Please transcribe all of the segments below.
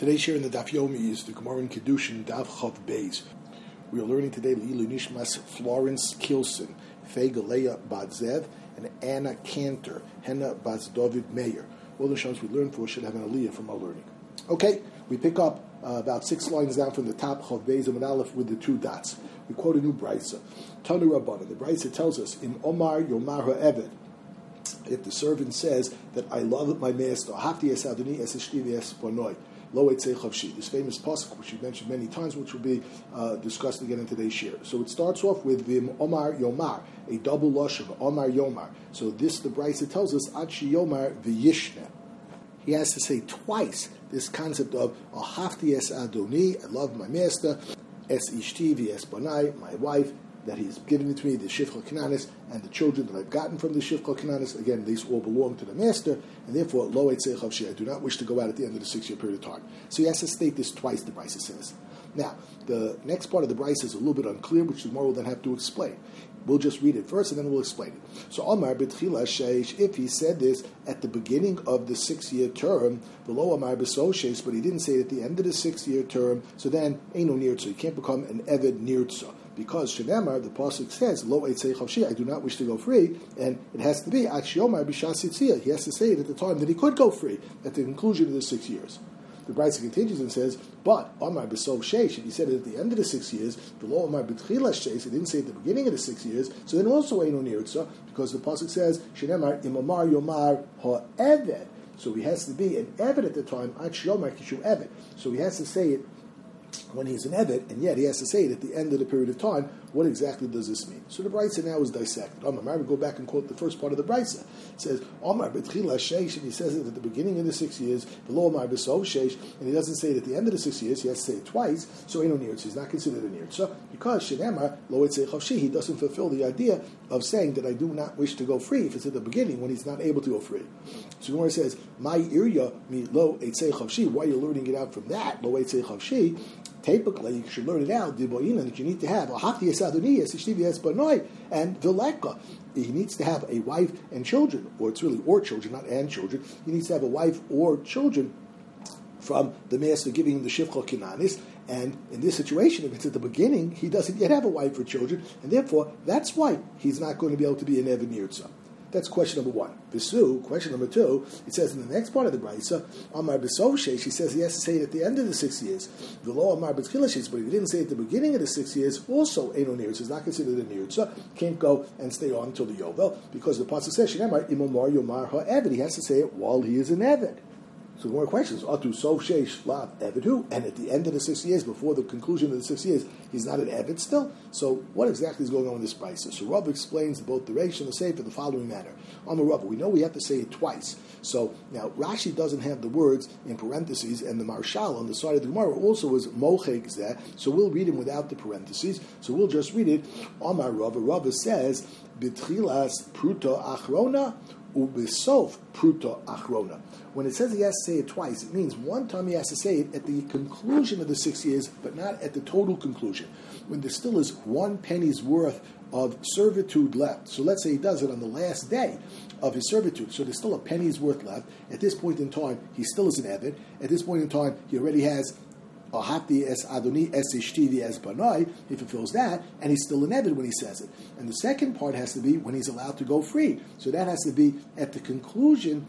Today's share in the Daf Yomi is the Gemara in Kedushin Daf Chav Beis. We are learning today Leilu Nishmas Florence Kilson, Fei Galea Badzev, and Anna Cantor, Henna Baz David Meyer. All the Shams we learn for should have an aliyah from our learning. Okay, we pick up about 6 lines down from the top, Chav Beis and Aleph with the 2 dots. We quote a new brisa. Tanu Rabbana. The brisa tells us, in Omar Yomar Ha'eved, if the servant says that I love my master, Hafti es Adoni es Eshti es Bonoi, Lo Eitzei Chavshi, this famous pasuk which we mentioned many times, which will be discussed again in today's shir. So it starts off with Vim Omar Yomar, a double lashon, Omar Yomar. So this, the brisa tells us, Achi Yomar v'yishne. He has to say twice this concept of Hafti es Adoni, I love my master, es Ishti v'es Bonai, my wife, that he's given it to me, the Shifcha Kananis, and the children that I've gotten from the Shifcha Kananis. Again, these all belong to the master, and therefore, Lo Eitzei Chavshi, I do not wish to go out at the end of the 6-year period of time. So he has to state this twice, the Brisa says. Now, the next part of the Brisa is a little bit unclear, which the Gemara will then have to explain. We'll just read it first, and then we'll explain it. So, Omar B'tchila Sheish, if he said this at the beginning of the 6-year term, below Omar B'soshes, but he didn't say it at the end of the 6-year term, so then, Eino Nirtza, he can't become an Eved Nirtza. Because Shenemar, the pasuk says, Lo Eitzei Chavshi, I do not wish to go free, and it has to be Achiomar B'shas Yitzia. He has to say it at the time that he could go free, at the conclusion of the 6 years. The Brisa continues and says, but Omar B'sov Sheish, if he said it at the end of the 6 years, below Omar B'tchila Sheish, he didn't say it at the beginning of the 6 years, so then also Eino Nirtza, because the pasuk says, Shenemar Imamar Yomar Ha'eved. So he has to be an Eved at the time, Achiomar Kishu Eved. So he has to say it when he's an Eved, and yet he has to say it at the end of the period of time. What exactly does this mean? So the Brisa now is dissected. Omar, we go back and quote the first part of the Brisa. It says, Omar b'tchila sheish, and he says it at the beginning of the 6 years, below Omar b'sov sheish, and he doesn't say it at the end of the 6 years, he has to say it twice, so Eino Nirtza, he's not considered a Nirtza, because Shenemar, Lo Eitzei Chavshi, he doesn't fulfill the idea of saying that I do not wish to go free, if it's at the beginning when he's not able to go free. So Gemara says, My irya mi Lo Eitzei Chavshi, why are you learning it out from that, Lo Eitzei Chavshi? Typically, you should learn it out, that you need to have a Hafti es Adoni es Ishti v'es Bonoi, and Vileka. He needs to have a wife and children, or it's really or children, not and children. He needs to have a wife or children from the master giving him the Shifcha Kananis. And in this situation, if it's at the beginning, he doesn't yet have a wife or children, and therefore, that's why he's not going to be able to be an Eved Nirtza. That's question number 1. Visu, question number 2, it says in the next part of the Brisa, Amar B'sov Sheish, he says he has to say it at the end of the 6 years. V'lo Amar B'tchila Sheish, but if he didn't say it at the beginning of the 6 years, also Eino Nirtza, is not considered a Nirtza, can't go and stay on until the Yovel, because the pasuk says, Shenemar Imamar Yomar Ha'eved, he has to say it while he is an Eved. So more questions. Atu Sov Sheish Lav Evidu, and at the end of the 6 years, before the conclusion of the 6 years, he's not an Evid still. So what exactly is going on with this brisa? So Rav explains both the Reish and the Sefer in the following manner. Amar Rav, we know we have to say it twice. So now Rashi doesn't have the words in parentheses, and the Marshal on the side of the Gemara also is Mochek Zeh. So we'll read him without the parentheses. So we'll just read it. Amar Rav. Rav says B'tchilas Pruta Achrona Ubisof Pruta Achrona. When it says he has to say it twice, it means one time he has to say it at the conclusion of the 6 years, but not at the total conclusion. When there still is 1 penny's worth of servitude left. So let's say he does it on the last day of his servitude. So there's still a penny's worth left. At this point in time, he still is an Eved. At this point in time, he already has a Hafti es Adoni es Ishti v'es Bonoi, he fulfills that, and he's still an Eved when he says it. And the second part has to be when he's allowed to go free. So that has to be at the conclusion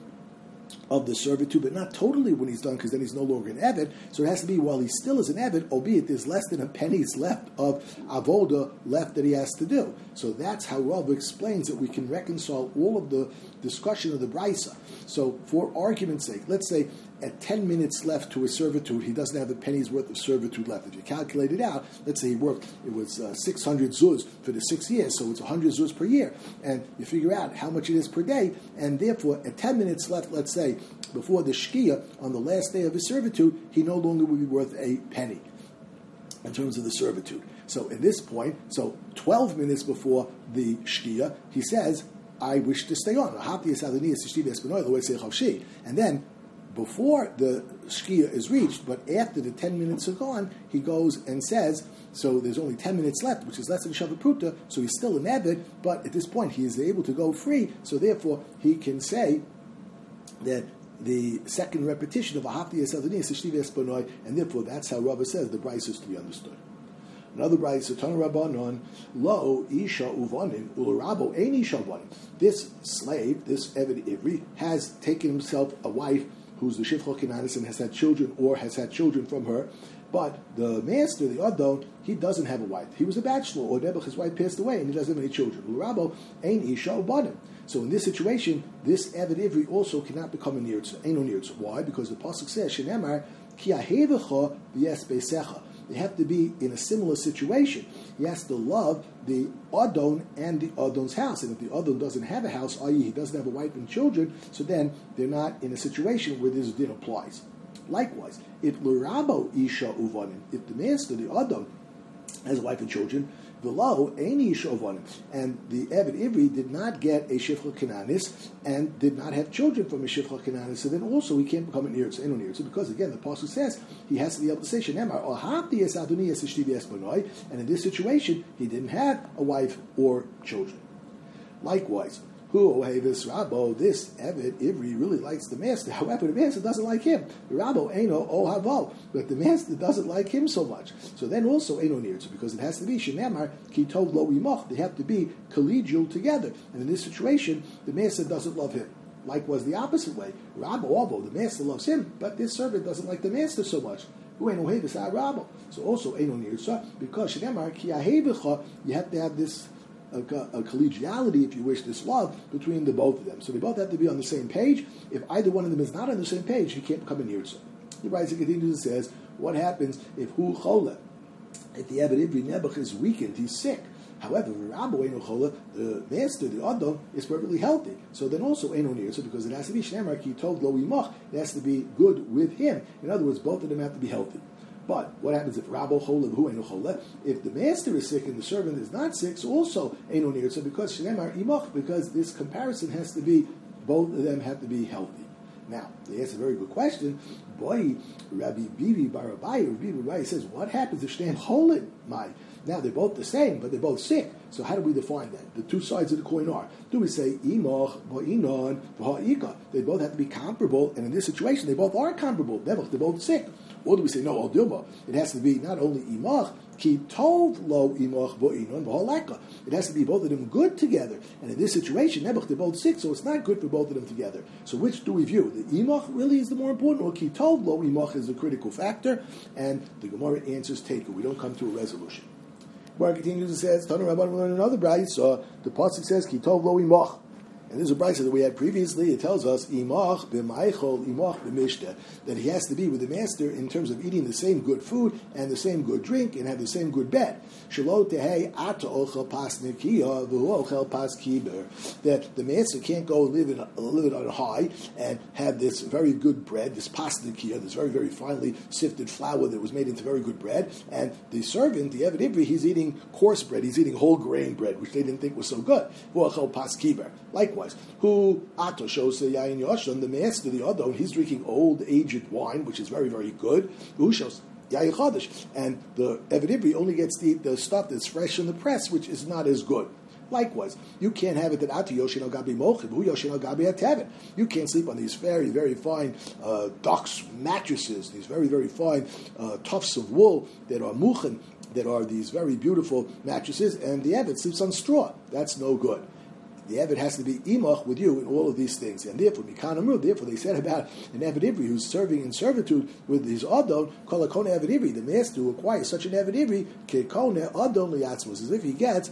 of the servitude, but not totally when he's done, because then he's no longer an Eved. So it has to be while he still is an Eved, albeit there's less than a penny's left of Avoda left that he has to do. So that's how Rav explains that we can reconcile all of the discussion of the Brisa. So for argument's sake, let's say at 10 minutes left to his servitude, he doesn't have a penny's worth of servitude left. If you calculate it out, let's say he worked, it was 600 zuz for the 6 years, so it's 100 zuz per year. And you figure out how much it is per day, and therefore at 10 minutes left, let's say, before the Shkia, on the last day of his servitude, he no longer would be worth a penny in terms of the servitude. So at this point, 12 minutes before the Shkia, he says, I wish to stay on. And then, before the Shkia is reached, but after the 10 minutes are gone, he goes and says, so there's only 10 minutes left, which is less than Shavah Pruta, so he's still an Eved, but at this point he is able to go free, so therefore he can say that the second repetition of Ahafti es Adoni Shlivi es Banoi, and therefore that's how Rava says the brayso is to be understood. Another brayso, Tana Rabbanon, Lo Isha Uvanin Ularabo Ein Isha Uvanin. This slave, this Eved Ivri, has taken himself a wife who's the Shifcha Kinanis and has had children or has had children from her. But the master, the Adon, he doesn't have a wife. He was a bachelor, or Nebuch, his wife passed away, and he doesn't have any children. Ularabo Ein Isha Uvanin. So in this situation, this Eved Ivri also cannot become a Nirtza. Eino Nirtza. Why? Because the pasuk says, Shenemar Ki Ahevecha V'Yes Beisecha. They have to be in a similar situation. He has to love the Adon and the Adon's house. And if the Adon doesn't have a house, i.e. he doesn't have a wife and children, so then they're not in a situation where this din applies. Likewise, if L'Rabo Isha Uvanim, if the master, the Adon, has a wife and children, below any Isha Uvanim, and the Eved Ivri did not get a Shifcha Kananis and did not have children from a Shifcha Kananis, so then also he can't become an Nirtza, Eno Nirtza, because again the Pasuk says he has to be able to say Shenemar Ahafti es Adoni es Shlivi es Banoi, and in this situation he didn't have a wife or children. Likewise, this Rabbo, this Eved Ivri really likes the master. However, the master doesn't like him. The Rabbo Eino Ohavo, but the master doesn't like him so much. So then also Eino Nirtza, because it has to be Shenemar Ki Tov Lo Imoch. They have to be collegial together. And in this situation, the master doesn't love him. Likewise, the opposite way. Rabbo Ovo, the master loves him, but this servant doesn't like the master so much. So also Eino Nirtza, because Shenemar Ki Ahevecha, you have to have this a collegiality, if you wish, this love between the both of them. So they both have to be on the same page. If either one of them is not on the same page, he can't become a Nirtza. The Brayso continues and says, what happens if hu chola? If the Eved Ivri Nebuch is weakened, he's sick. However, Rabbo Eino Chola, the master, the Adon, is perfectly healthy. So then also Eino Nirtza, because it has to be Shenemar Ki Tov Lo Imach, it has to be good with him. In other words, both of them have to be healthy. But what happens if Rabbo Chola Hu Eino Chola? If the master is sick and the servant is not sick, so also Eino Nirtza, because Shenemar Imach, because this comparison has to be, both of them have to be healthy. Now, they ask a very good question. Boy, Rabbi Bibi Barabai, Rabbi Barabai says, what happens if Shneim Cholin? Now they're both the same, but they're both sick. So how do we define that? The two sides of the coin are: do we say Imach, Bo'inon, V'ha'ika? They both have to be comparable, and in this situation, they both are comparable. They're both sick. Or do we say no, Al Dilma? It has to be not only Imach, Ki Tov Lo Imach Bo'inon V'ha'leka. It has to be both of them good together. And in this situation, they're both sick, so it's not good for both of them together. So which do we view? The Imach really is the more important, or Ki Tov Lo Imach is the critical factor? And the Gemara answers Teku. We don't come to a resolution. Gemara continues and says, Tanu Rabban, we learn another brayso. The pasuk says, Ki Tov Lo Imach. And this is a brayso that we had previously. It tells us, Imach b'maichol, Imach b'mishta, that he has to be with the master in terms of eating the same good food and the same good drink and have the same good bed. Shelo tehei ata ochel pas nikiya v'hu ochel pas kiber. That the master can't go live it on high and have this very good bread, this pas nikiya, this very, very finely sifted flour that was made into very good bread. And the servant, the Eved Ivri, he's eating coarse bread. He's eating whole grain bread, which they didn't think was so good. V'hu ochel pas kiber. Likewise, who Ato shows the Yain Yoshon, the master, the Adon, he's drinking old aged wine, which is very, very good. Who shows Yain Chodesh, and the Eved Ivri only gets to eat the stuff that's fresh in the press, which is not as good. Likewise, you can't have it that Ato Yoshin al Gabi Mochib, who Yoshin al Gabi Atavit. You can't sleep on these very, very fine ducks mattresses, these very, very fine tufts of wool that are muchen, that are these very beautiful mattresses, and the Eved sleeps on straw. That's no good. The Eved has to be imach with you in all of these things. And therefore, Mikan Amru, therefore they said about an Eved Ivri who's serving in servitude with his Adon, Kol HaKone Eved Ivri, the master who acquires such an Eved Ivri, Kekone Adon Liyatzmos, as if he gets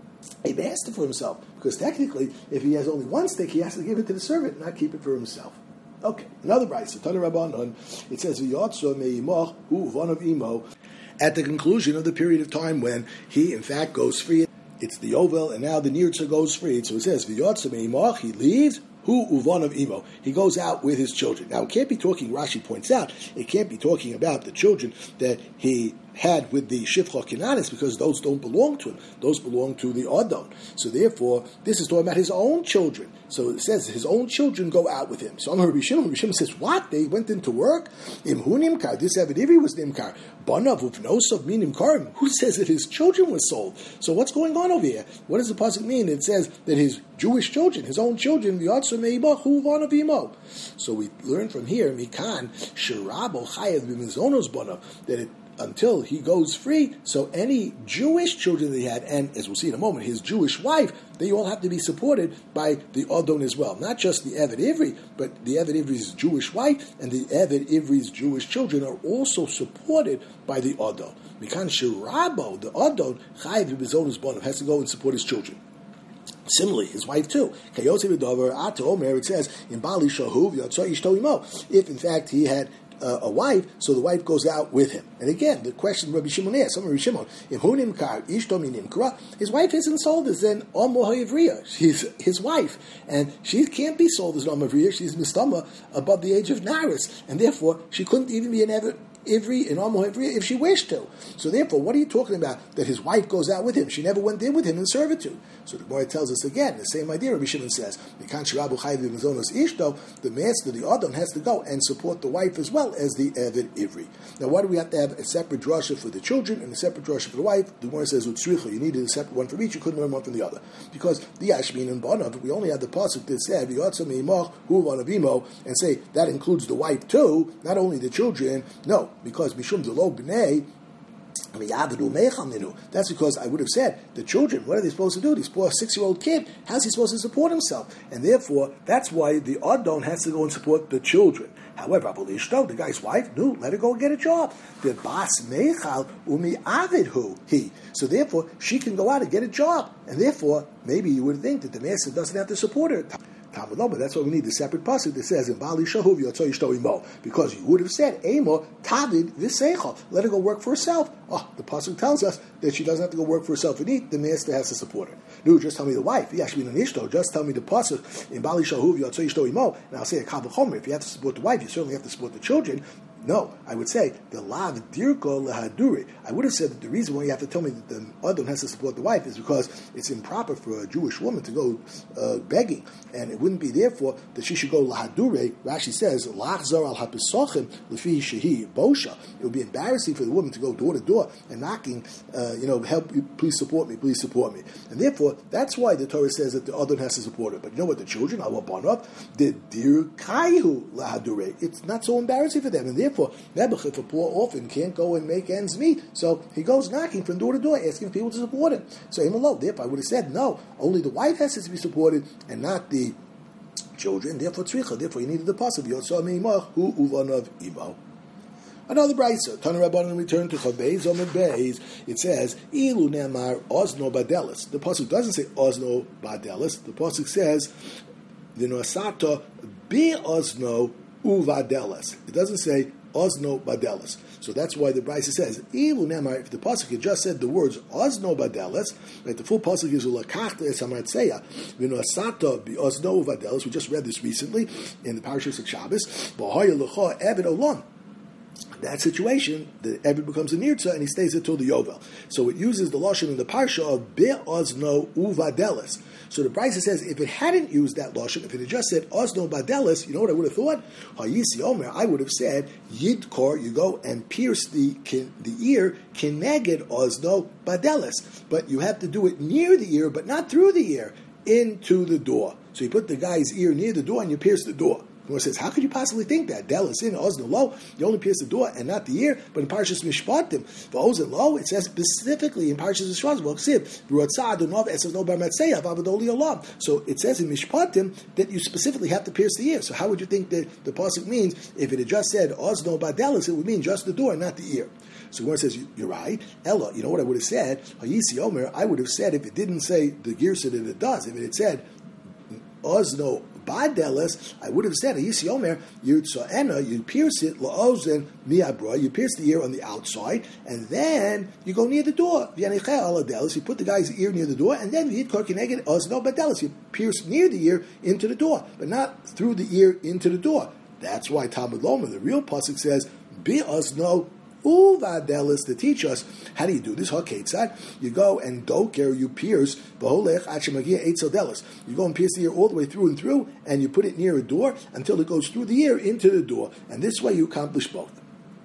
a master for himself. Because technically, if he has only one stick, he has to give it to the servant, not keep it for himself. Okay, another brayso, Tana Rabbanon, it says, V'yotzo me'imach hu von of imo, at the conclusion of the period of time when he, in fact, goes free. It's the Yovel, and now the Nirtza goes free. So it says, V'yotza me'imach, he leaves, hu uvan of imo. He goes out with his children. Now, it can't be talking, Rashi points out, it can't be talking about the children that he had with the Shifcha Kinanis, because those don't belong to him. Those belong to the Adon. So therefore, this is talking about his own children. So it says his own children go out with him. So Rabbi Shimon says, what? They went into work? Imhu nimkar. This Eved Ivri was nimkar. Banav uvnosov mi nimkarim. Who says that his children were sold? So what's going on over here? What does the pasuk mean? It says that his Jewish children, his own children, so we learn from here, Mikan, Shirabo Chayev b'mizonos banav, that until he goes free, so any Jewish children that he had, and as we'll see in a moment, his Jewish wife, they all have to be supported by the Adon as well. Not just the Eved Ivri, but the Eved Ivri's Jewish wife and the Eved Ivri's Jewish children are also supported by the Adon. Mikan Shirabo, the Adon, Chayev b'mizonos banav, has to go and support his children. Similarly, his wife too. It says in Bali Shahuv Yatzah Ishto Imo. If in fact he had a wife, so the wife goes out with him. And again, the question Rabbi Shimon asked, Rabbi Shimon, his wife isn't sold as an Omo Ha'ivriya. She's his wife, and she can't be sold as an Omo Ha'ivriya. She's Mistama above the age of Naris, and therefore she couldn't even be an Ivri in Omo Ha'ivriya if she wished to. So therefore, what are you talking about? That his wife goes out with him. She never went in with him in servitude. So the Gemara tells us again, the same idea Rabbi Shimon says, the master, the Adon, has to go and support the wife as well as the Eved Ivri. Now why do we have to have a separate drasha for the children and a separate drasha for the wife? The Gemara says, you needed a separate one for each, you couldn't learn one from the other. Because the Ashmin and Banav, we only had the pasuk that said, and say, that includes the wife too, not only the children. No, because Mishum Zelo B'nei, that's because I would have said, the children, what are they supposed to do? This poor 6-year-old kid, how's he supposed to support himself? And therefore, that's why the Adon has to go and support the children. However, the guy's wife, no, let her go and get a job. The bas mechal umi avidhu he. So therefore, she can go out and get a job. And therefore, maybe you would think that the master doesn't have to support her. But that's why we need the separate pasuk that says in Bali Shahuv Yotzoi Ishto Imo, because you would have said Emo Tavid V'Seichel, let her go work for herself. Oh, the pasuk tells us that she doesn't have to go work for herself and eat. The master has to support her. No, just tell me the wife. Just tell me the pasuk in Bali Shahuv Yotzoi Ishto Imo, and I'll say a Kal V'Chomer. If you have to support the wife, you certainly have to support the children. No, I would say the lav dirko lehaduri. I would have said that the reason why you have to tell me that the Adon has to support the wife is because it's improper for a Jewish woman to go begging, and it wouldn't be therefore that she should go lahadure. Rashi says lachzar al hapisochim lefi shehi bosha. It would be embarrassing for the woman to go door to door and knocking, help you, please support me, please support me. And therefore, that's why the Torah says that the Adon has to support her. But you know what? The children, the dirkayu lahadure. It's not so embarrassing for them, and therefore, Nebuch, if a poor orphan can't go and make ends meet, so he goes knocking from door to door, asking people to support him. So therefore I would have said, no, only the wife has to be supported, and not the children. Therefore, you needed the pasuk, Yotzah me'imach hu uvanav imo. Another brayso. Tana Rabbanan return to Chavei Zomed Beis. It says, Ilu Nemar Ozno Badelis. The pasuk doesn't say Ozno Badelis. The pasuk says, V'noasata bi Ozno uvadelis. It doesn't say Ozno Badelis. So that's why the Brisa says, Ilu Nemar, if the pasuk had just said the words Ozno Badelis, right, the full pasuk is Ulakachta Esamartseya, V'noasata bi Ozno uvadelis. We just read this recently in the Parashas of Shabbos. V'hoya l'cha Eved Olam. That situation, the Eved becomes a Nirtza and he stays there till the Yovel. So it uses the Lashon in the Parsha of Be'ozno Uvadelis. So the Brisa says, if it hadn't used that Lashon, if it had just said Ozno Badelis, you know what I would have thought? Hayisi Omer, I would have said, Yidkor, you go and pierce the ear, Kineged Ozno Badelis. But you have to do it near the ear, but not through the ear, into the door. So you put the guy's ear near the door and you pierce the door. The Gemara says, how could you possibly think that? Delis in Ozno Lo, you only pierce the door and not the ear, but in Parshas Mishpatim, for Ozno Lo, it says specifically in Parshas Mishpatim, so it says in Mishpatim that you specifically have to pierce the ear. So how would you think that the pasuk means if it had just said Ozno Badelis, it would mean just the door and not the ear? So Gemara says, you're right. Ella, you know what I would have said? Hayisi Omer, I would have said if it didn't say the Girsa that it does, if it had said Ozno Badelis, I would have said, Ayisi Omer, you pierce it, la'ozen mi'abra, you pierce the ear on the outside, and then you go near the door. You put the guy's ear near the door, and then you pierce near the ear into the door, but not through the ear into the door. That's why Talmud Loma, the real pasuk says, Bi'ozno Uvadelis to teach us how do you do this? Haketzad. You go and doker, you pierce b'holech achemagia eitzodelis. You go and pierce the ear all the way through and through, and you put it near a door until it goes through the ear into the door, and this way you accomplish both.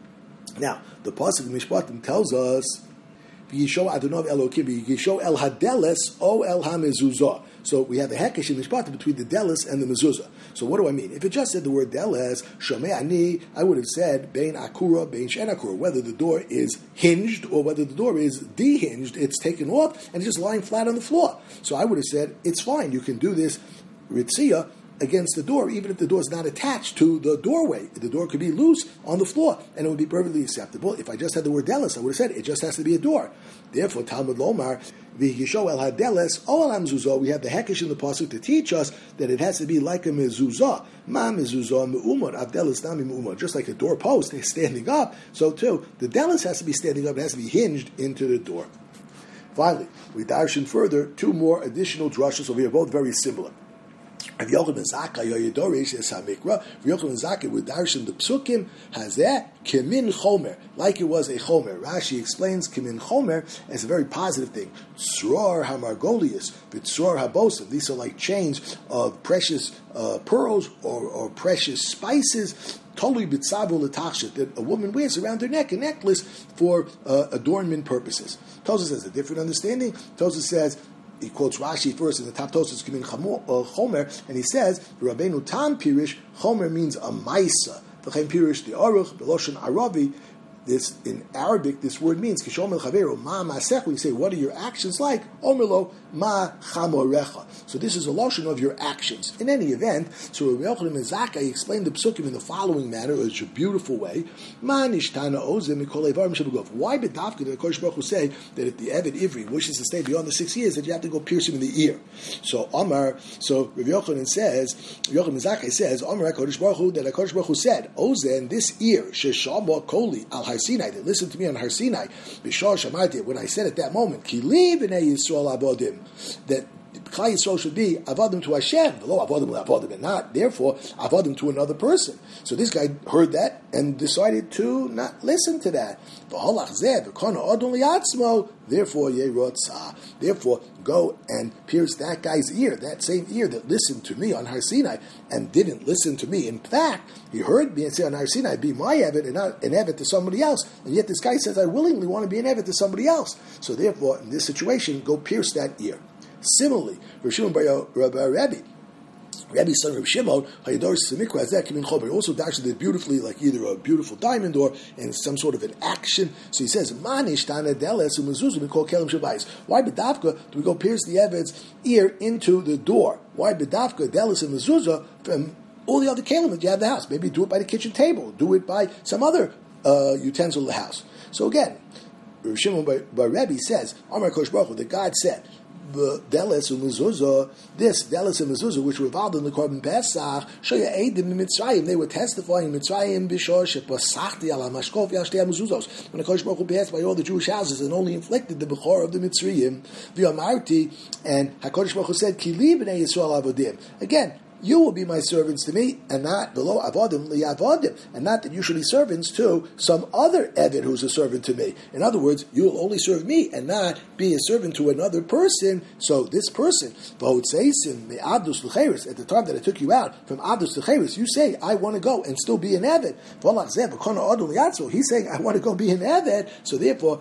Now, the pasuk in Mishpatim tells us, "V'yisho Adonai Elokim, v'yisho el hadeles o el hamezuzah." So we have a hekesh in Mishpatim between the delis and the mezuzah. So what do I mean? If it just said the word deles, shomei ani, I would have said bein akura, bein shen akura, whether the door is hinged or whether the door is dehinged, it's taken off and it's just lying flat on the floor. So I would have said, it's fine, you can do this ritzia against the door, even if the door is not attached to the doorway. The door could be loose on the floor, and it would be perfectly acceptable. If I just had the word delis, I would have said it just has to be a door. Therefore, Talmud Lomar, v'yisho el hadeles o el hamzuzah, we have the hekesh in the pasuk to teach us that it has to be like a mezuzah. Ma mezuzah me'umar, avdelis nami me'umar. Just like a doorpost is standing up, so too, the delis has to be standing up, it has to be hinged into the door. Finally, we darshan further two more additional drushes over here, both very similar. Rav Yochanan ben Zakkai Yoyedorish es Hamikra. Rav Yochanan ben Zakkai with darshan the psukim has that kimin chomer, like it was a chomer. Rashi explains kimin chomer as a very positive thing. Tzror hamargolius, v'tzror habosim. These are like chains of precious pearls or precious spices. Totally bitzavu l'tachshet, that a woman wears around her neck, a necklace for adornment purposes. Tosas has a different understanding. Tosas says, he quotes Rashi first in the top Tosas Kimin Chomer, and he says, Rabbeinu Tam Pirish, Chomer means a maisa. V'chein Pirish the Aruch, Beloshen Arabi. This in Arabic, this word means Kishomel Chaveru Ma Masech. When you say, "What are your actions like?" Omerlo Ma Chamorecha. So this is a lotion of your actions. In any event, so Rav Yochanan ben Zakkai explained the psukim in the following manner, in a beautiful way. Ma Nishtana Ozim Mikol Eivarim Shebegov. Why bedavka did Hakadosh Baruch Hu say that if the Eved Ivri wishes to stay beyond the 6 years, that you have to go pierce him in the ear? So Rav Yochanan says, Rav Yochanan ben Zakkai says, Amar Hakadosh Baruch Hu, that Hakadosh Baruch Hu said, Ozen, this ear, Sheshama Koli Al Sinai, they listened to me on Har Sinai. Bishar Shamarti, when I said at that moment, Ki li b'nei Yisrael avodim, that Klal Yisrael should be avodim to Hashem, below avodim le'avodim, and not therefore avodim to another person. So this guy heard that and decided to not listen to that. Therefore, therefore, go and pierce that guy's ear, that same ear that listened to me on Har Sinai and didn't listen to me. In fact, he heard me and said on Har Sinai, be my Eved and not an Eved to somebody else. And yet this guy says, I willingly want to be an Eved to somebody else. So therefore, in this situation, go pierce that ear. Similarly, Rav Shimon bar Rabbi's son Rav Shimon, Hayadorish Samikra, has that Kimin Chomer. He also dashes it beautifully, like either a beautiful diamond or in some sort of an action. So he says, Manish Tana Deles Umazuzim and call Kelim Shabais. Why bedavka do we go pierce the Eved's ear into the door? Why bedavka Deles and Mezuzah from all the other kelim that you have in the house? Maybe do it by the kitchen table, do it by some other utensil of the house. So again, Rav Shimon bar Rabbi says, Amar Kosh Baruch Hu, that God said, the Deles and Mezuzah, this Deles and Mezuzah, which were involved in the Korban Pesach, Shoya Eidim in Mitzrayim, they were testifying in Mitzrayim, Bishor Shepasachti ala Mashkov Yashtei Mezuzos. When the Kosh Baruch Hu passed by all the Jewish houses and only inflicted the Bechor of the Mitzrayim, V'Amarti, and HaKadosh Baruch Hu said, Ki li b'nei Yisrael avodim. Again, you will be my servants to me, and not below avodim liyavodim, and not that you should be servants to some other Eved who's a servant to me. In other words, you will only serve me and not be a servant to another person. So this person, at the time that I took you out from Adus to Cheres, you say, I want to go and still be an Eved. He's saying, I want to go be an Eved, so therefore,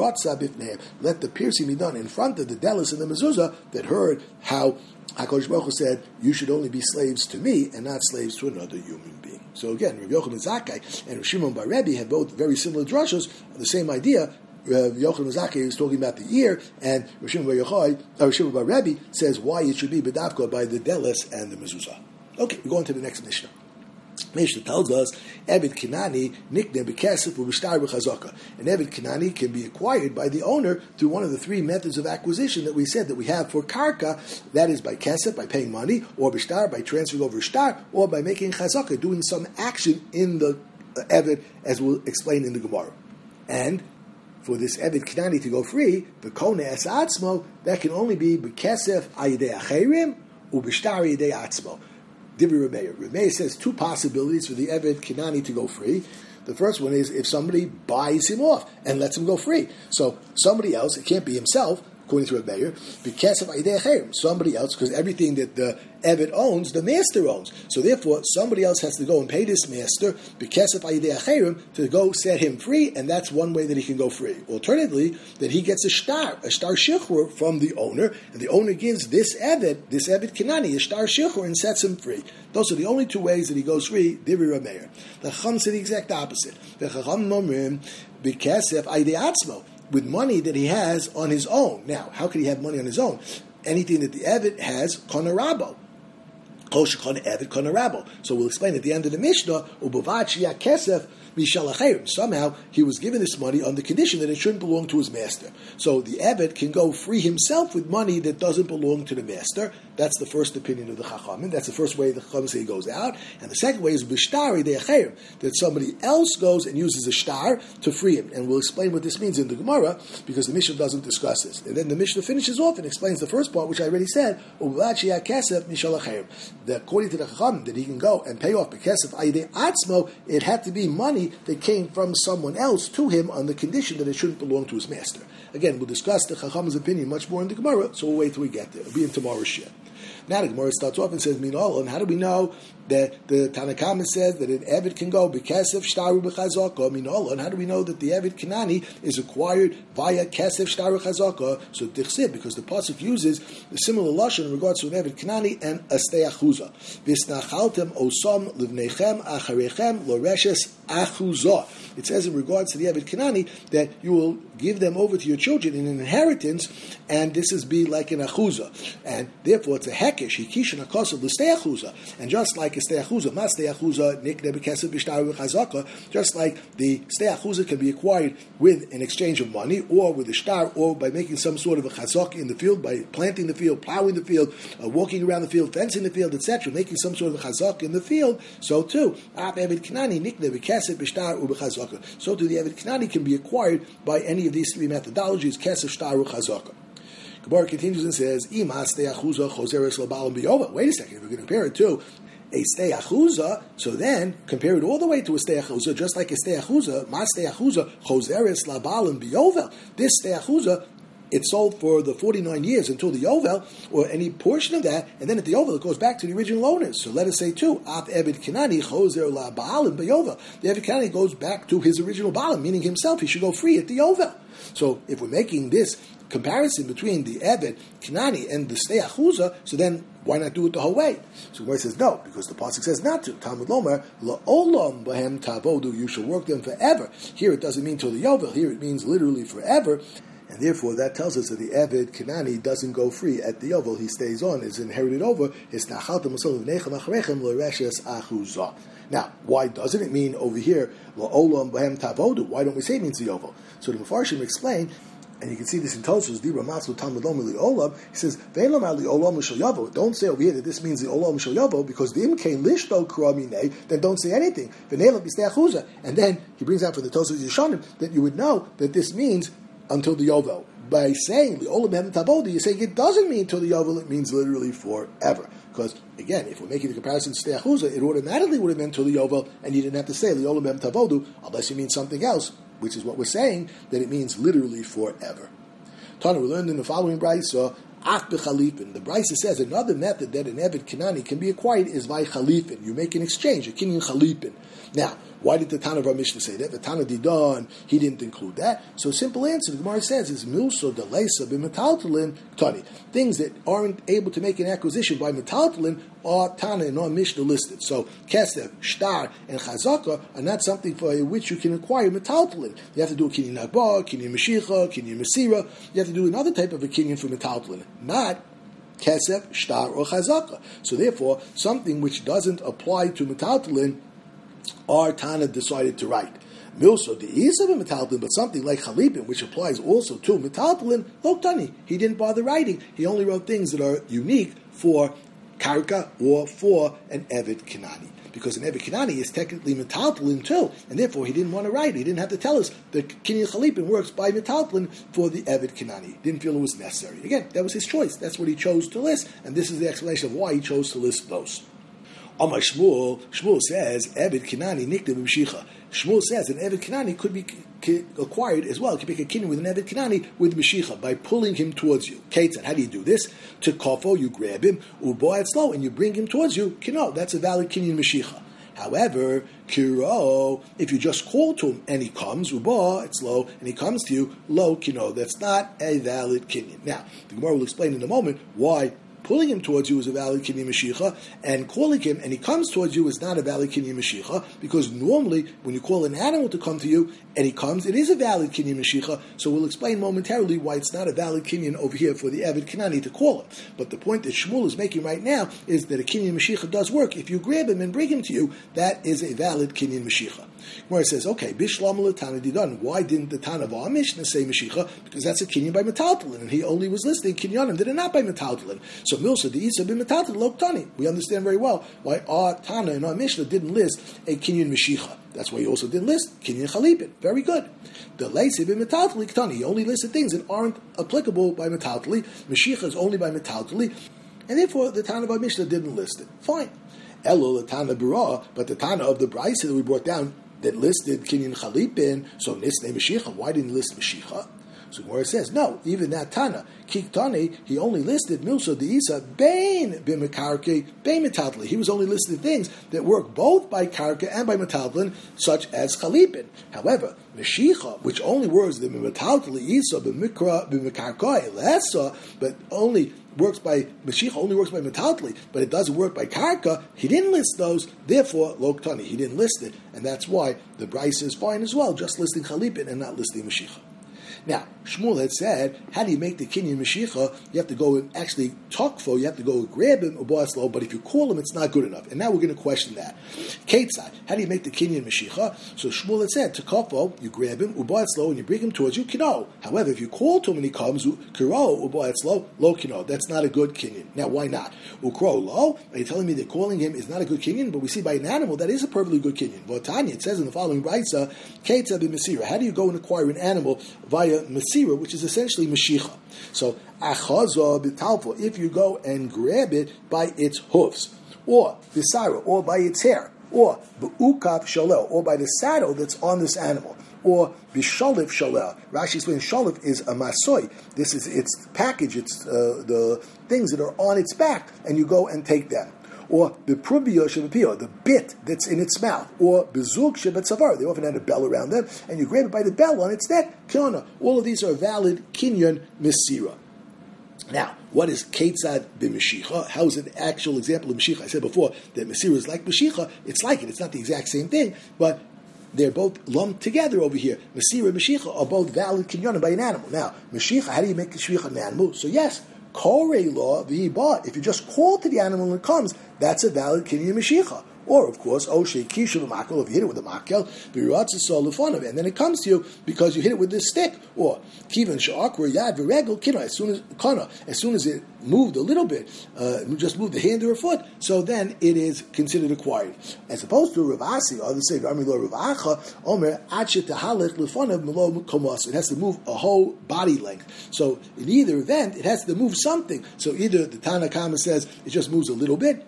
let the piercing be done in front of the Delis and the Mezuzah that heard how HaKadosh Baruch Hu said, you should only be slaves to me and not slaves to another human being. So again, Rav Yochanan ben Zakkai and Rav Shimon bar Rabbi had both very similar drashos, the same idea. Rav Yochanan ben Zakkai is talking about the ear, and Rav Shimon bar Rabbi says why it should be bedavka by the Deles and the Mezuzah. Okay, we go on to the next Mishnah. Mishnah tells us, Eved Kinani nikne b'kesef u'b'shtar b'chazaka. An Eved Kinani can be acquired by the owner through one of the three methods of acquisition that we said that we have for karka, that is by kesef, by paying money, or b'shtar, by transferring over shtar, or by making chazaka, doing some action in the Eved, as we'll explain in the Gemara. And for this Eved Kinani to go free, the kone es atzmo, that can only be b'kesef ayidei acherim, u'b'shtar ayidei atzmo. Dibri Rameir. Rameir says two possibilities for the Eved Kinani to go free. The first one is if somebody buys him off and lets him go free. So somebody else, it can't be himself, according to Rabbi Meir, because of somebody else, because everything that the Eved owns, the master owns. So therefore, somebody else has to go and pay this master because of to go set him free, and that's one way that he can go free. Alternatively, that he gets a star shichur from the owner, and the owner gives this Eved Kinani, a star shichur, and sets him free. Those are the only two ways that he goes free, Divrei Rabbi Meir. The Chacham said the exact opposite. The Chacham nomrim because of atzmo, with money that he has on his own. Now, how could he have money on his own? Anything that the Eved has, konarabo. So we'll explain at the end of the Mishnah, somehow he was given this money on the condition that it shouldn't belong to his master. So the Eved can go free himself with money that doesn't belong to the master. That's the first opinion of the Chachamim. That's the first way the Chachamim say he goes out. And the second way is b'shtari de'acherim, that somebody else goes and uses a shtar to free him. And we'll explain what this means in the Gemara, because the Mishnah doesn't discuss this. And then the Mishnah finishes off and explains the first part, which I already said, that according to the Chachamim, that he can go and pay off because of Aidei Atzmo, it had to be money that came from someone else to him on the condition that it shouldn't belong to his master. Again, we'll discuss the Chachamim's opinion much more in the Gemara, so we'll wait till we get there. It'll be in tomorrow's share. Now the Gemara starts off and says, Minol, and how do we know that the Tanakama says that an Eved can go because of Shtaru B'chazaka? Minol, and how do we know that the Eved Kanani is acquired via Kesef Shtaru Chazaka? So Dichsib, because the pasuk uses a similar lashon in regards to an Eved Kanani and a Stei Achuza. Visnachaltem osam livnechem acharechem loreshes achuza. It says in regards to the Eved Kanani that you will give them over to your children in an inheritance, and this is be like an achuza, and therefore it's a hekesh hikishin akasav l'stei achuza. And just like a stei achuza, mas stei achuza nikne b'kesef b'shtar v'chazaka, just like the stei achuza can be acquired with an exchange of money, or with a shtar, or by making some sort of a chazak in the field, by planting the field, plowing the field, walking around the field, fencing the field, etc., making some sort of a chazak in the field. So too, ab Eved Kanani nikne b'kesef b'shtar u'b'chazaka. So too, the Eved Kanani can be acquired by any of these three methodologies: kesef, shtar, u'chazaka. Gemara continues and says, wait a second, if we're going to compare it to a stei achuza, so then compare it all the way to a stei achuza, just like a stei achuza, mas stei achuza, choseres labalim biyovel. This stei achuza, it's sold for the 49 years until the Yovel, or any portion of that, and then at the Yovel it goes back to the original owners. So let us say too, Af Eved Kanani choser la baalim beyovel. The Eved Kanani goes back to his original baalim, meaning himself. He should go free at the Yovel. So if we're making this comparison between the Eved Kanani and the Stei Achuza, so then why not do it the whole way? So Gemara says no, because the pasuk says not to. Talmud Lomer la'olam bahem tavodu. You shall work them forever. Here it doesn't mean till the Yovel. Here it means literally forever. And therefore, that tells us that the Eved Kanani doesn't go free at the Yovel. He stays on, is inherited over. Now, why doesn't it mean over here, La'olam Bahem Tavodu? Why don't we say it means the Yovel? So the Mefarshim explain, and you can see this in Tosfos, Dibra Matzlu Talmud Lomer Li'olam, he says, Ve'elam Ali Olam Shel Yovel. Don't say over here that this means the Olam Shel Yovel, because the Imkein Lishto Kramine, then don't say anything. Ve'elam B'stei Achuza. And then he brings out for the Tosfos Yeshanim that you would know that this means until the Yovel. By saying the Olam Hem Tavodi, you're saying it doesn't mean till the Yovel, it means literally forever. Because, again, if we're making the comparison to Stei Achuza, it automatically would have meant till the Yovel, and you didn't have to say the Olam Hem Tavodu, unless you mean something else, which is what we're saying, that it means literally forever. Tana, we learned in the following Brisa, Ach b'chalipin. The Brisa says another method that an Eved Kanani can be acquired is by chalipin. You make an exchange, a kinyan chalipin. Now, why did the Tana of our Mishnah say that? The Tana Didan, he didn't include that. So simple answer, the Gemara says, is milso delesa b'metaltalin tani. Things that aren't able to make an acquisition by metaltalin are Tana in our Mishnah listed. So kesef, shtar, and chazaka are not something for which you can acquire metaltalin. You have to do a kinyan nagba, kinyan meshicha, kinyan mesira. You have to do another type of a kinyan for metaltalin, not kesef, shtar, or chazaka. So therefore, something which doesn't apply to metaltalin, our Tana decided to write. Milso the Isa metaltalin, but something like chalipin, which applies also to metaltalin, lo tani. He didn't bother writing. He only wrote things that are unique for karka or for an Eved Kanani. Because an Eved Kanani is technically metaltalin too, and therefore he didn't want to write. He didn't have to tell us that kinyan chalipin works by metaltalin for the Eved Kanani. He didn't feel it was necessary. Again, that was his choice. That's what he chose to list, and this is the explanation of why he chose to list those. Amar Shmuel says, Eved Kanani nikne b'mshicha. Shmuel says an Eved Kanani could be acquired as well. It could be a kinyan with an Eved Kanani with Mashicha by pulling him towards you. Ketzad, how do you do this? To kofo, you grab him, ubo slow, and you bring him towards you. Kino, that's a valid kinyan Mashicha. However, kiro, if you just call to him and he comes, uba, it's low, and he comes to you, low kino. That's not a valid kinyan. Now, the Gemara will explain in a moment why pulling him towards you is a valid kinyan Mashicha, and calling him and he comes towards you is not a valid kinyan Mashicha, because normally when you call an animal to come to you and he comes, it is a valid kinyan Mashicha. So we'll explain momentarily why it's not a valid kinyan over here for the Eved Kanani to call him. But the point that Shmuel is making right now is that a kinyan Mashicha does work. If you grab him and bring him to you, that is a valid kinyan Mashicha. Where it says, okay, Bishlam Latana Didan. Why didn't the Tana of our Mishnah say Mashicha? Because that's a kinyan by Metaltalin, and he only was listing kinyanim that are not by Metaltalin. So Milsa the Isa bin Metaltalin Lok Tani. We understand very well why our Tana in our Mishnah didn't list a kinyan Mashicha. That's why he also didn't list kinyan Chalipin. Very good. The Leisi bin Metaltali Ktani. He only listed things that aren't applicable by Metaltali. Mashicha is only by Metaltali, and therefore the Tana of our Mishnah didn't list it. Fine. Elo the Tana Bara, but the Tana of the Brisa that we brought down that listed kinyan Chalipin, so Nisnei Mashicha, why didn't he list Mashicha? So where it says, no, even that Tana, Kiktani, he only listed Milsa Deisa, Bain Bimakarke, Bain Metaltli. He was only listing things that work both by Karka and by Metaltlin, such as Chalipin. However, Mashicha, which only works the Metaltli, Isa, Bimikra, Bimakarkoi, Lessa, but only works by Mashicha, only works by Metaltli, but it doesn't work by Karka, he didn't list those, therefore, Loktani, he didn't list it, and that's why the Bryce is fine as well, just listing Chalipin and not listing Mashicha. Now, Shmuel had said, how do you make the kinyan Mashicha? You have to go and actually talk for, you have to go grab him, but if you call him, it's not good enough. And now we're going to question that. Ketzad, how do you make the kinyan Mashicha? So Shmuel had said, to kafo, you grab him, and you bring him towards you, kino. However, if you call to him and he comes, kiro, lo kino. That's not a good kinyan. Now, why not? Ukro lo, are you telling me that calling him is not a good kinyan? But we see by an animal, that is a perfectly good kinyan. Votanya, it says in the following brayso, Ketzad b'Masira. How do you go and acquire an animal via Masira, which is essentially Mashicha? So, Achaza b'talfo, if you go and grab it by its hoofs, or Bisara, or by its hair, or B'ukaf shalel, or by the saddle that's on this animal, or B'shalif shalel. Rashi explains shalif is a masoy. This is its package, it's the things that are on its back, and you go and take them. Or b'prubiyah shebapiyah, the bit that's in its mouth, or b'zug shebetzavar, they often had a bell around them, and you grab it by the bell on its neck, kiona. All of these are valid kinyan Masira. Now, what is Ketzad b'Mashicha? How is an actual example of Mashicha? I said before that Masira is like Mashicha. It's like it. It's not the exact same thing, but they're both lumped together over here. Masira and Mashicha are both valid kinyanim by an animal. Now, Mashicha, how do you make the Mashicha an animal? So yes, Korei law v'ibah. If you just call to the animal and it comes, that's a valid kinyan Mashicha. Or, of course, Oshe Kishu Makel, if you hit it with a makel, Biratza, and then it comes to you because you hit it with this stick. Or Kivan Sha'akra Yad V'regel Kina, as soon as it moved a little bit, just moved the hand or a foot, so then it is considered acquired. As opposed to Ravasi, others say Ramilo Ravacha, Omer Achet Tahalech Lefonav Melo Komas. It has to move a whole body length. So in either event, it has to move something. So either the Tana Kama says it just moves a little bit,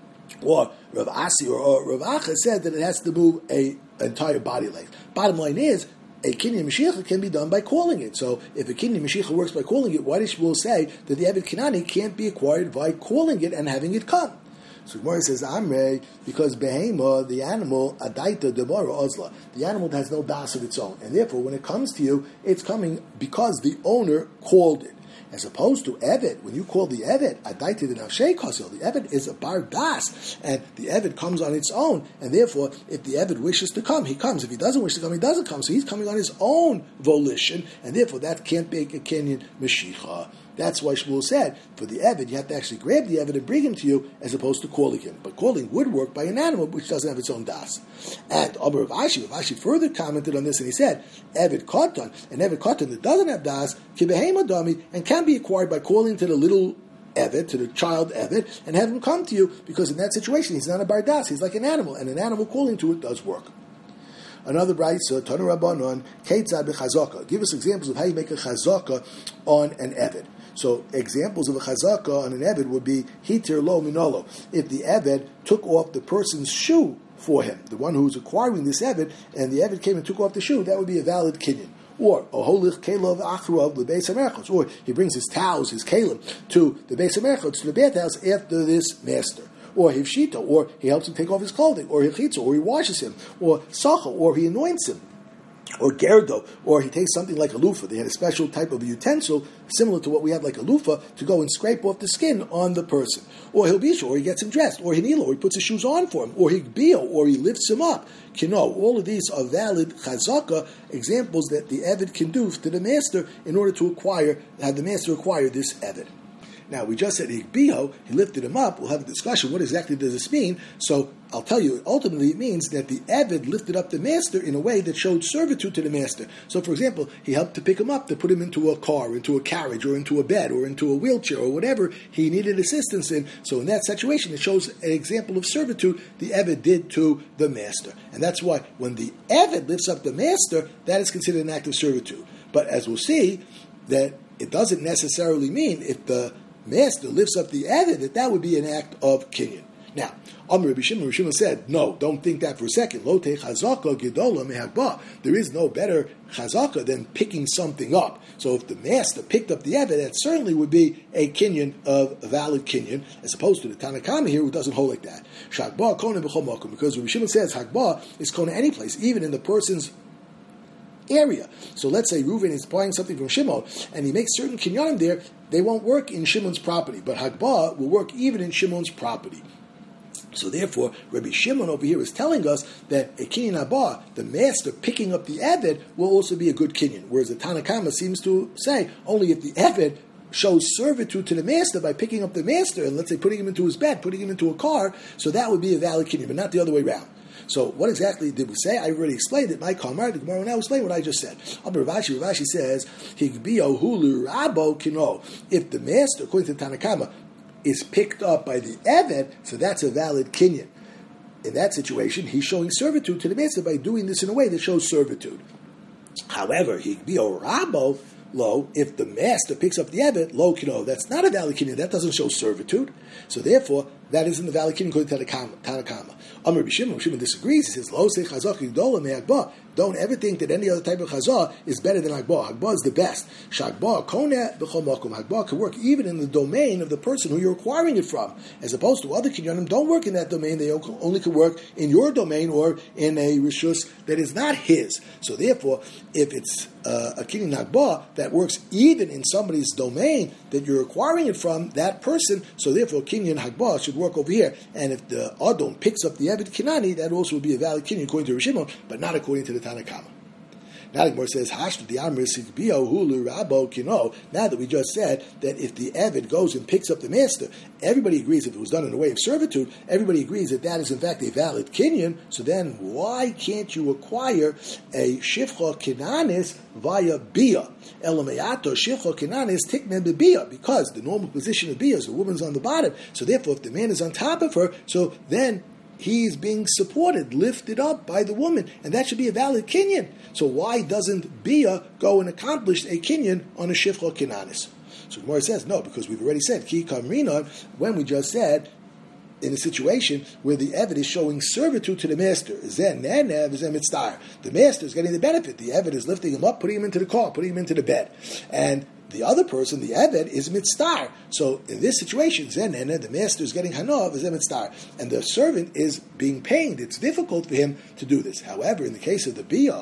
or Rav Asi or Rav Acha said that it has to move an entire body length. Bottom line is, a kinyan Mashiach can be done by calling it. So if a kinyan Mashiach works by calling it, why does Shmuel say that the Eved Kanani can't be acquired by calling it and having it come? So Gemara says, Amrei, because Behema, the animal, Adaita Demara Ozla, the animal has no das of its own. And therefore, when it comes to you, it's coming because the owner called it. As opposed to Eved, when you call the Eved, Adaita the Nafshei Kasil, the Eved is a bar das, and the Eved comes on its own, and therefore, if the Eved wishes to come, he comes. If he doesn't wish to come, he doesn't come. So he's coming on his own volition, and therefore that can't be a kinyan Mashicha. That's why Shmuel said, for the Eved, you have to actually grab the Eved and bring him to you, as opposed to calling him. But calling would work by an animal, which doesn't have its own das. And Rav Ashi further commented on this, and he said, Eved Katan, an Eved Katan that doesn't have das, Kibehema Dami, and can be acquired by calling to the little Eved, to the child Eved, and have him come to you, because in that situation, he's not a bar das, he's like an animal, and an animal calling to it does work. Another brayso, Tanu Rabbanon, Ketzad b'chazaka. Give us examples of how you make a chazaka on an Eved. So examples of a chazaka on an Eved would be hitir lo minolo. If the Eved took off the person's shoe for him. The one who's acquiring this Eved, and the Eved came and took off the shoe, that would be a valid kinyan. Or oholich kelov achrav lebeis hamerchos, or he brings his towels, his kalim, to the beis hamerchos, to the bathhouse after this master. Or hivshita, or he helps him take off his clothing, or hivchitza, or he washes him, or sacha, or he anoints him, or gerdo, or he takes something like a loofah. They had a special type of utensil, similar to what we have like a loofah, to go and scrape off the skin on the person. Or hilbisha, or he gets him dressed, or hinila, or he puts his shoes on for him, or higbio, or he lifts him up. Kino, all of these are valid chazaka, examples that the Eved can do to the master in order to have the master acquire this Eved. Now, we just said Higbiho, he lifted him up. We'll have a discussion. What exactly does this mean? So, I'll tell you, ultimately it means that the Eved lifted up the master in a way that showed servitude to the master. So, for example, he helped to pick him up, to put him into a car, into a carriage, or into a bed, or into a wheelchair, or whatever he needed assistance in. So, in that situation, it shows an example of servitude the Eved did to the master. And that's why when the Eved lifts up the master, that is considered an act of servitude. But as we'll see, that it doesn't necessarily mean if the master lifts up the Eved, that would be an act of kinyan. Now, Rabbi Shimon said, no, don't think that for a second. Lo te chazaka gedola mehakba. There is no better chazaka than picking something up. So if the master picked up the Eved, that certainly would be a kinyan of a valid kinyan, as opposed to the Tanakama here, who doesn't hold like that. Shakba kona b'chol makom, because Rabbi Shimon says hakba is kona any place, even in the person's area. So let's say Reuven is buying something from Shimon, and he makes certain kinyanim there, they won't work in Shimon's property, but Hagbah will work even in Shimon's property. So therefore, Rabbi Shimon over here is telling us that a kinyan haba, the master picking up the Eved, will also be a good kinyan, whereas the Tanakama seems to say only if the Eved shows servitude to the master by picking up the master and, let's say, putting him into his bed, putting him into a car, so that would be a valid kinyan, but not the other way around. So what exactly did we say? I already explained it. My Kamar, the Gemara will now explain what I just said. Rashi says, Higbio hulu rabo kino. If the master, according to Tanakama, is picked up by the Eved, so that's a valid kinyan. In that situation, he's showing servitude to the master by doing this in a way that shows servitude. However, Higbio rabo, lo, if the master picks up the Eved, lo kino, that's not a valid kinyan, that doesn't show servitude. So therefore, that isn't the valid kinyan according to Tanakama. Rabbi Shimon disagrees. He says, "Lo se chazak gdola me Hagbah." Don't ever think that any other type of chazah is better than Hagbah. Hagbah is the best. Shakbah koneh b'chol makom. Hagbah can work even in the domain of the person who you're acquiring it from, as opposed to other kinyanim don't work in that domain. They only can work in your domain or in a rishus that is not his. So therefore, if it's a kinyan Hagbah that works even in somebody's domain that you're acquiring it from, that person, so therefore kinyan Hagbah should work over here. And if the Adon picks up the Eved Kinani, that also would be a valid kinyan according to Rabbi Shimon, but not according to the Tanakama. Now the Gemara says, now that we just said that if the Eved goes and picks up the master, everybody agrees if it was done in a way of servitude, everybody agrees that that is in fact a valid kinyan, so then why can't you acquire a Shifcha Kinanis via Bia? Elameyato Shifcha Kinanis Tikmen Bia, because the normal position of Bia is the woman's on the bottom, so therefore if the man is on top of her, so then he is being supported, lifted up by the woman, and that should be a valid kinyan. So why doesn't Bia go and accomplish a kinyan on a Shifcha Kinanis? So Gemara says, no, because we've already said, Ki Kamrinon, when we just said, in a situation where the Eved is showing servitude to the master. The master is getting the benefit. The Eved is lifting him up, putting him into the car, putting him into the bed. And the other person, the Eved, is mitzvah. So in this situation, the master is getting hanav as a mitzvah, and the servant is being pained. It's difficult for him to do this. However, in the case of the bia,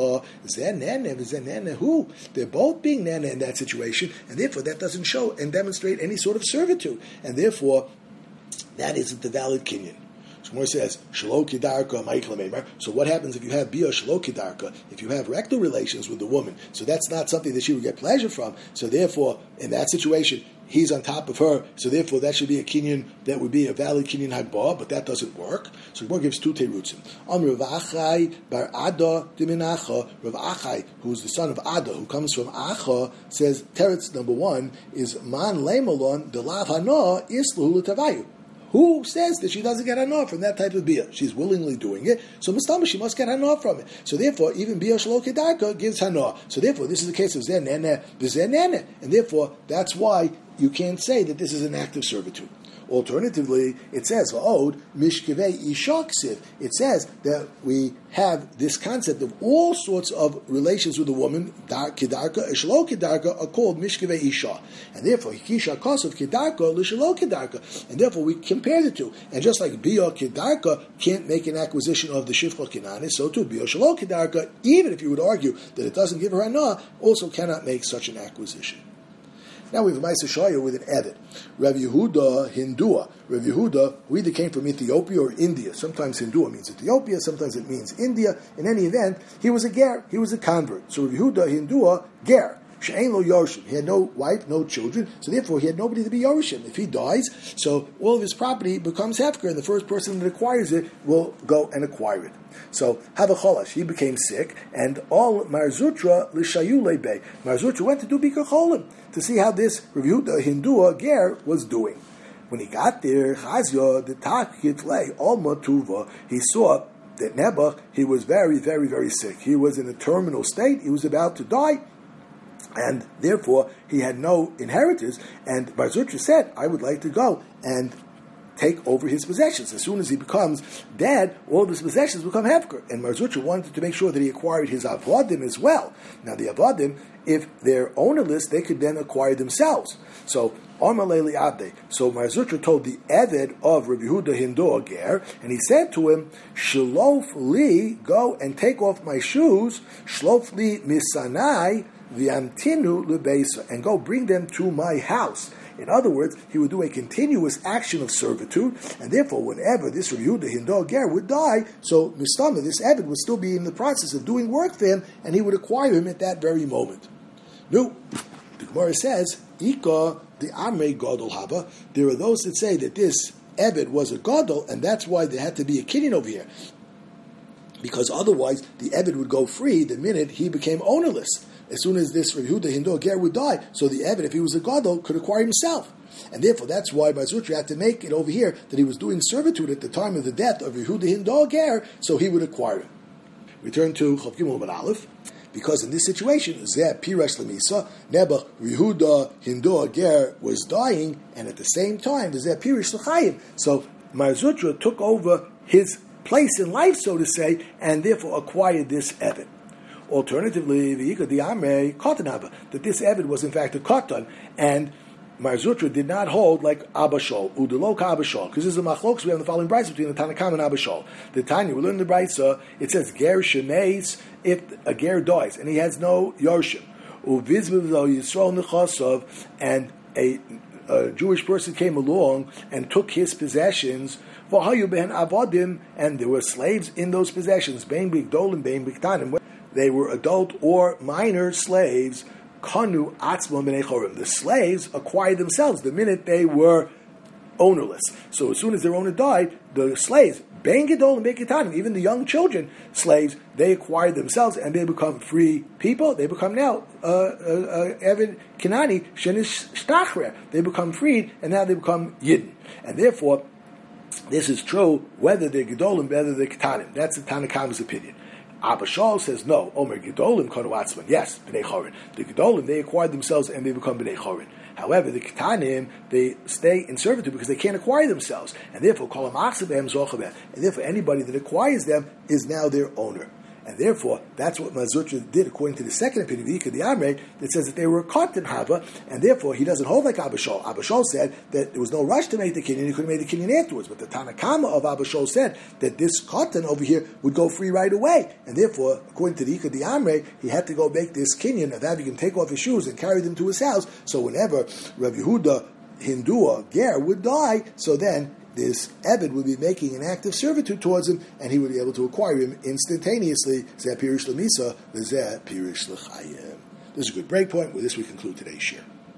they're both being nana in that situation, and therefore that doesn't show and demonstrate any sort of servitude, and therefore that isn't the valid kinyan. Shmuel says, Shelo kidarka ma'ikla meimer. So what happens if you have bia shelo kidarka? If you have rectal relations with the woman, so that's not something that she would get pleasure from. So therefore, in that situation, he's on top of her. So therefore, that should be a kinyan that would be a valid kinyan hagbah, but that doesn't work. So Gemara gives two terutzim. Rav Achai bar Ada diminacha. Rav Achai, who's the son of Ada, who comes from Acha, says teretz number one is man leimalon delav hana islu l'tavayu. Who says that she doesn't get hanah from that type of bia? She's willingly doing it, so mustama she must get hanah from it. So therefore, even bia shelo kedarka gives hanah. So therefore, this is the case of zenene v'zenene, and therefore that's why you can't say that this is an act of servitude. Alternatively, it says, Va'od mishkevei ishaksiv. It says that we have this concept of all sorts of relations with a woman, kedarka, shelo kedarka, are called mishkevei isha. And therefore, hikisha kosov kedarka, l'shelo kedarka. And therefore, we compare the two. And just like Bia kedarka can't make an acquisition of the shifcha kinani, so too Bia shelo kedarka, even if you would argue that it doesn't give her anah, also cannot make such an acquisition. Now we have a Ma'aser Shaya with an Eved. Rav Yehuda Hindua. Rav Yehuda, who either came from Ethiopia or India. Sometimes Hindua means Ethiopia, sometimes it means India. In any event, he was a ger, he was a convert. So Rav Yehuda Hindua, ger. She'ein lo yorshim. He had no wife, no children, so therefore he had nobody to be yorshim. If he dies, so all of his property becomes hefker, and the first person that acquires it will go and acquire it. So Havacholash, he became sick, and all Mar Zutra l'shayu lebei. Mar Zutra went to do Bikkur Cholim to see how this Rav Yehuda Hindua ger was doing. When he got there, Chazya the Tak Yitlei Al Matuva, he saw that Nebuch, he was very, very, very sick. He was in a terminal state. He was about to die. And therefore, he had no inheritors. And Bar Zutra said, I would like to go and take over his possessions. As soon as he becomes dead, all of his possessions become hefker. And Bar Zutra wanted to make sure that he acquired his avodim as well. Now, the avodim, if they're ownerless, they could then acquire themselves. So, Amalei Abde. So Mar Zutra told the Eved of Rabbi Yehuda Hindua ger, and he said to him, Shlof li, go and take off my shoes, Shlof li misanai, v'amtinu lebeisa, and go bring them to my house. In other words, he would do a continuous action of servitude, and therefore, whenever this Rabbi Yehuda Hindua ger would die, so Mistama, this Eved, would still be in the process of doing work for him, and he would acquire him at that very moment. No, the Gemara says, Ika the Amrei Gadol Haba. There are those that say that this Eved was a Gadol, and that's why there had to be a Kinyan over here. Because otherwise, the Eved would go free the minute he became ownerless. As soon as this Rabbi Yehuda Hindua ger would die, so the Eved, if he was a Gadol, could acquire himself. And therefore, that's why Bar Zutra had to make it over here that he was doing servitude at the time of the death of Rabbi Yehuda Hindua ger, so he would acquire him. Return to Chav Gimel Amud Aleph. Because in this situation, Zeh Pirash Lemisa, Nebuch Yehuda Hindua ger was dying, and at the same time, Zeh Pirash L'Chayim. So Mar Zutra took over his place in life, so to say, and therefore acquired this Eved. Alternatively, V'yika Di'amrei Katan Haba, that this Eved was in fact a Katan, and Mar Zutra did not hold like Abba Shol, Udelo Ka Abba Shol, because this is a machlokes we have in the following brayso between the Tanakam and Abba Shol. The Tanya, we learn in the brayso, it says Ger Shemeis, if a Ger dies and he has no Yorshim, Uvizviv Yisrael Nechasov, and a Jewish person came along and took his possessions, V'hayu Behen Avodim, and there were slaves in those possessions, Bein Bigdolim, Bein Bigtanim, they were adult or minor slaves. Kanu atzmon b'nei chorim. The slaves acquired themselves the minute they were ownerless. So as soon as their owner died, the slaves, ben gedol and ben ketanim, even the young children, slaves, they acquired themselves and they become free people. They become now Eved Kenani shenish shtachrer. They become freed and now they become yidden. And therefore, this is true whether they're gedolim, whether they're ketanim. That's the Tanakhama's opinion. Abba Shol says no. Omer Gedolim Kanu Atzman. Yes, Bnei Chorin. The Gedolim, they acquired themselves and they become Bnei Chorin. However, the Ketanim, they stay in servitude because they can't acquire themselves. And therefore, Kol HaMachzeh Zochabeh. And therefore, anybody that acquires them is now their owner. And therefore, that's what Mar Zutra did according to the second opinion of Yika the Amrei, that says that they were caught in Hava, and therefore he doesn't hold like Abba Shol. Abba Shol said that there was no rush to make the Kinyan, he could have made the Kinyan afterwards. But the Tanakama of Abba Shol said that this cotton over here would go free right away. And therefore, according to the Yika the Amrei, he had to go make this Kinyan of having him take off his shoes and carry them to his house. So whenever Rabbi Yehuda Hindua ger would die, so then this Eved would be making an act of servitude towards him, and he would be able to acquire him instantaneously. Zeh Pirish Lemisa, Zeh Pirish L'Chayim. This is a good break point. With this, we conclude today's share.